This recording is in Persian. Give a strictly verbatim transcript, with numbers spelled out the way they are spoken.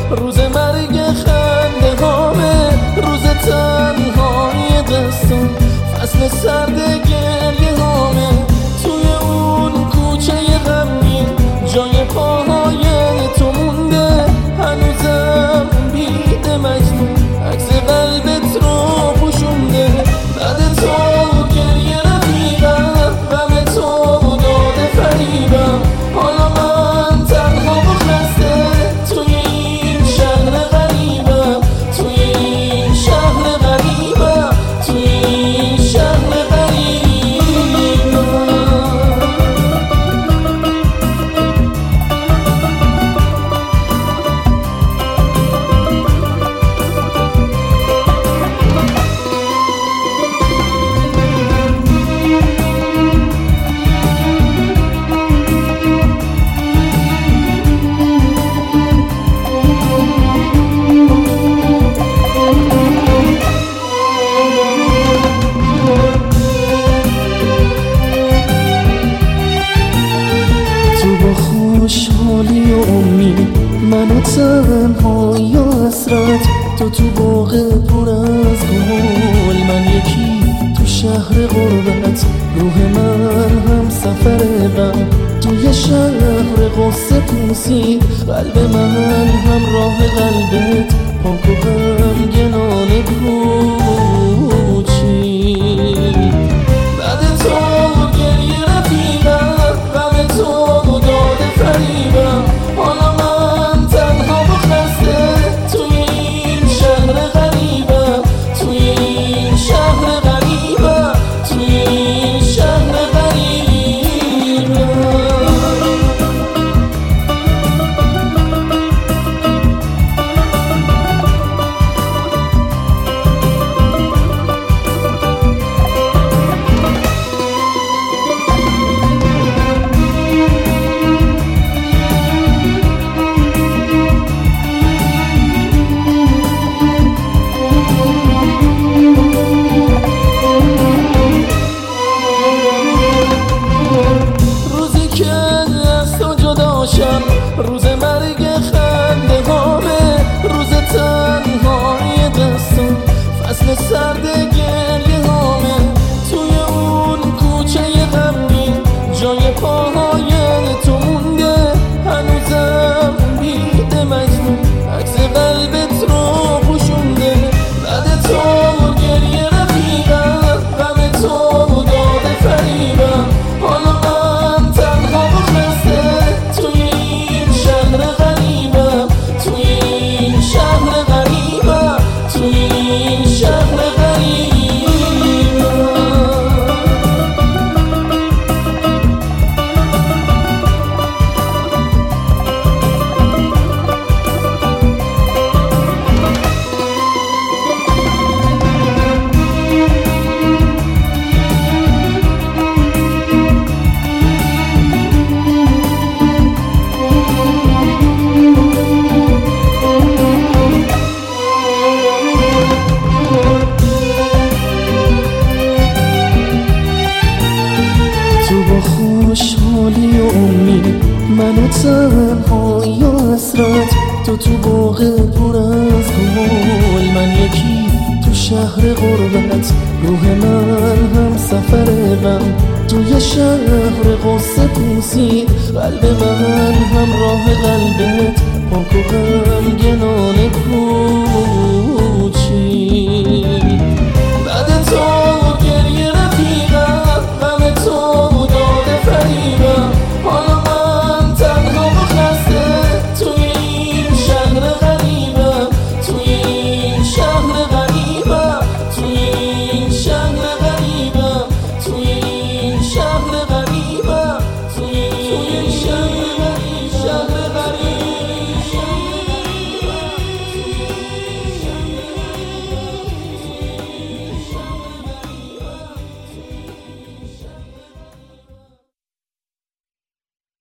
روز مرگ خنده هامه، روز تنهایی دستم، فصل سرد گریه هامه. توی اون کوچه غمگین جای پاهای تو مونده، هنوزم بید مجنون عکس قلبت رو پوشونده. بعد تو گریه رفیقم، غم تو داده فریبم، حالا من تنها و خسته توی این شهر غریبم، توی این شهر غریبم، توی این شهر غریبم. خوشحالی و امید، من و تنهایی و حسرت، تو تو باغ پر از گل، من یکی تو شهر غربت. روح من هم سفر غم توی شهر قصه پوسی، قلب من هم راه قلبت، پاک و غمگنانه کوچی. بعد تو گریه رفیقم، غم تو داده فریبم، حالا من تنها و خسته توی این شهر غریبم، توی این شهر غریبم، توی این شهر غریبم. روز مرگ خنده هامه، روز تنهایی دستم، فصل سرد گریه هامه. توی اون کوچه غمگین جای پاهای تو مونده، هنوزم بید مجنون عکس قلبت رو پوشونده. بعد تو گریه رفیقم، غم تو داده فریبم، حالا من تنها و خسته توی این شهر غریبم، توی این شهر غریبم، توی این شهر غریبم. خوشحالی و امید، من و تنهایی و حسرت، تو تو باغ پر از گل، من یکی تو شهر غربت. روح من هم سفر غم توی شهر قصه پوسی، قلب من هم راه قلبت، پاک و غمگنانه کو.